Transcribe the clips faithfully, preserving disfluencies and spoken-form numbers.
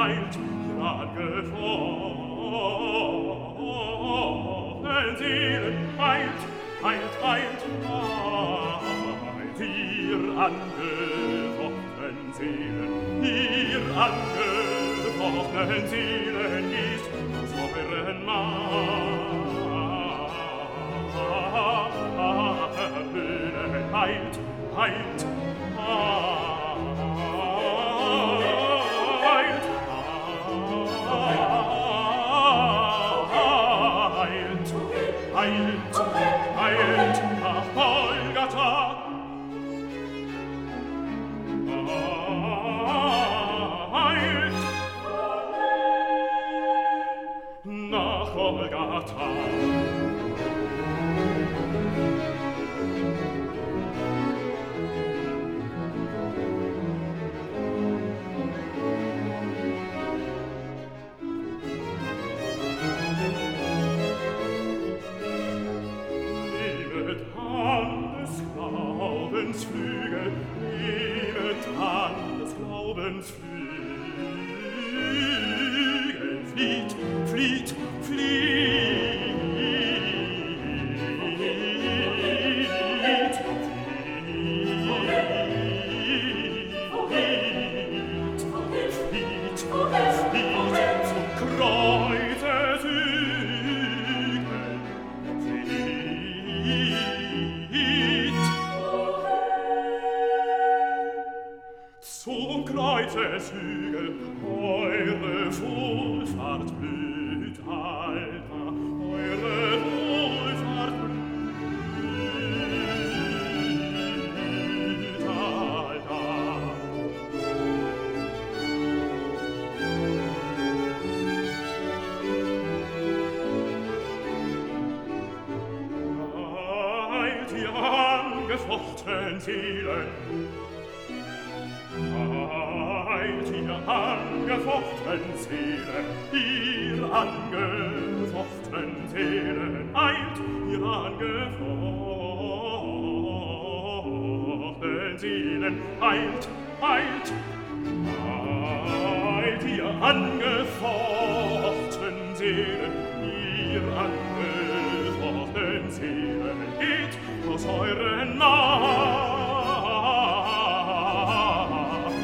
heilt ihr angefochten Seelen, heilt, heilt, heilt, heilt ihr angefochten Seelen, ihr angefochten Seelen ist so euren Mahnen, heilt, heilt, heilt, heilt, heilt, nach Golgatha. Heilt, nach Golgatha. Flügel, nehmet an des Glaubens Flügel, flieht, flieht, flieht, flieht, flieht, flieht, zum Kreuze Hügel, flieht, zum Kreuzeshügel, eure Wohlfahrt blüht, Alter, eure Wohlfahrt blüht, Alter. Heilt ihr angefochten Seelen, heilt ihr angefochten Seelen, ihr angefochten Seelen, heilt ihr angefochten Seelen, heilt, heilt, heilt ihr angefochten Seelen, ihr angefochten Seelen, geht aus euren Namen,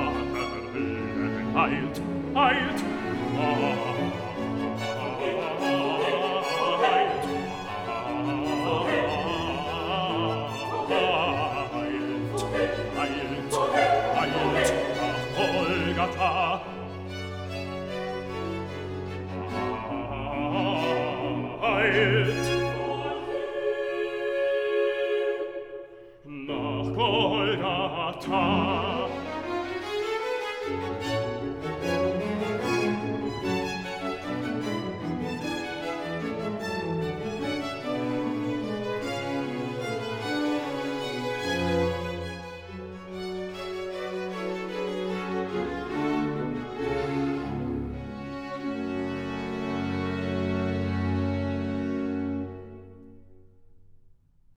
heilt, heilt, heilt, heilt, heilt, nach Golgatha. Heilt, nach Golgatha.